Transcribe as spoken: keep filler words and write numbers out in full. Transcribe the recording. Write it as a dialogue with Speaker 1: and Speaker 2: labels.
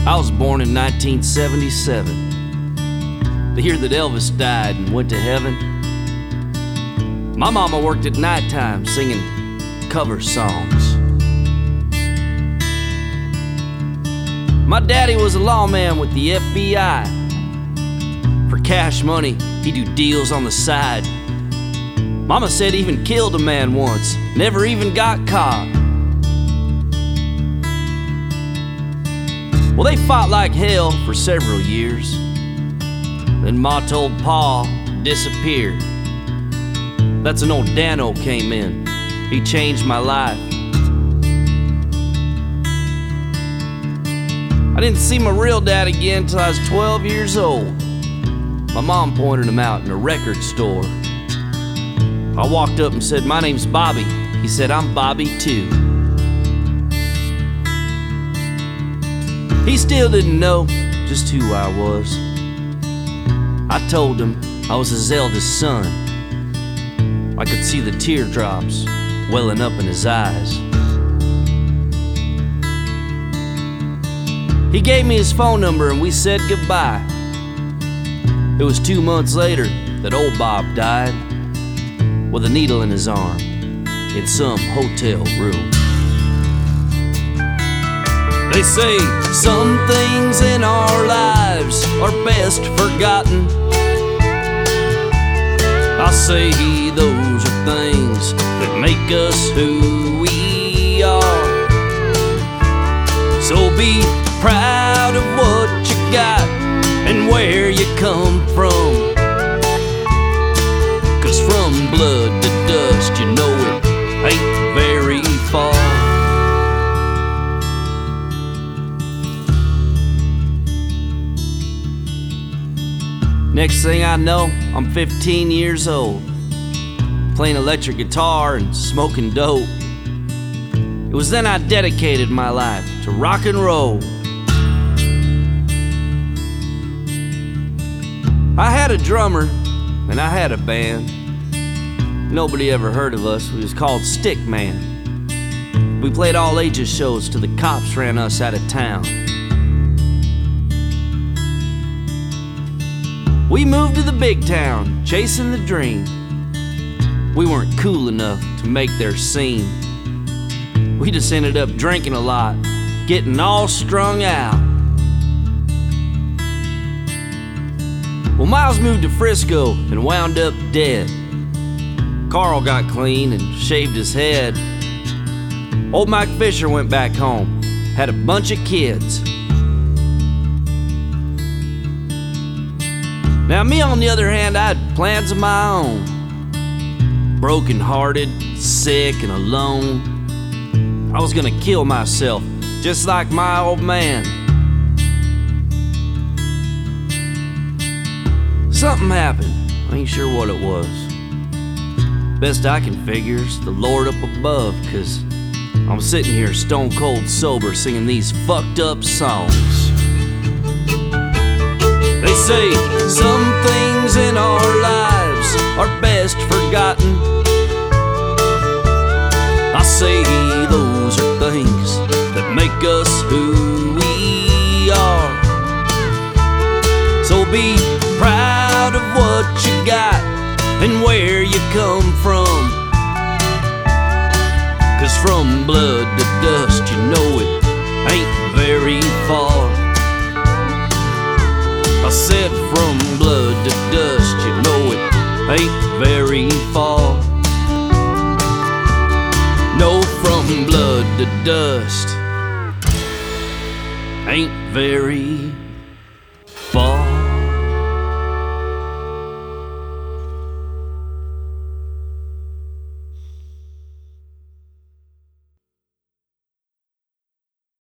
Speaker 1: I was born in nineteen seventy-seven, the year that Elvis died and went to heaven. My mama worked at nighttime singing cover songs. My daddy was a lawman with the F B I. For cash money, he'd do deals on the side. Mama said he even killed a man once, never even got caught. Well, they fought like hell for several years. Then Ma told Pa to disappear. That's when old Dano came in. He changed my life. I didn't see my real dad again till I was twelve years old. My mom pointed him out in a record store. I walked up and said, "My name's Bobby." He said, "I'm Bobby too." He still didn't know just who I was. I told him I was his eldest son. I could see the teardrops welling up in his eyes. He gave me his phone number and we said goodbye. It was two months later that old Bob died with a needle in his arm in some hotel room. They say some things in our lives are best forgotten. I say those are things that make us who we are. So be proud of what you got and where you come from. 'Cause from blood to dust, you know it ain't very far. Next thing I know, I'm fifteen years old, playing electric guitar and smoking dope. It was then I dedicated my life to rock and roll. I had a drummer and I had a band. Nobody ever heard of us. We was called Stickman. We played all ages shows till the cops ran us out of town. We moved to the big town, chasing the dream. We weren't cool enough to make their scene. We just ended up drinking a lot, getting all strung out. Well, Miles moved to Frisco and wound up dead. Carl got clean and shaved his head. Old Mike Fisher went back home, had a bunch of kids. Now me, on the other hand, I had plans of my own. Broken-hearted, sick, and alone. I was gonna kill myself, just like my old man. Something happened, I ain't sure what it was. Best I can figure is the Lord up above, 'cause I'm sitting here stone cold sober singing these fucked up songs. They say some things in our lives are best forgotten. I say those are things that make us who we are. So be proud of what you got and where you come from. 'Cause from blood to dust, you know it ain't very far. I said from blood to dust, you know it ain't very far. No, from blood to dust ain't very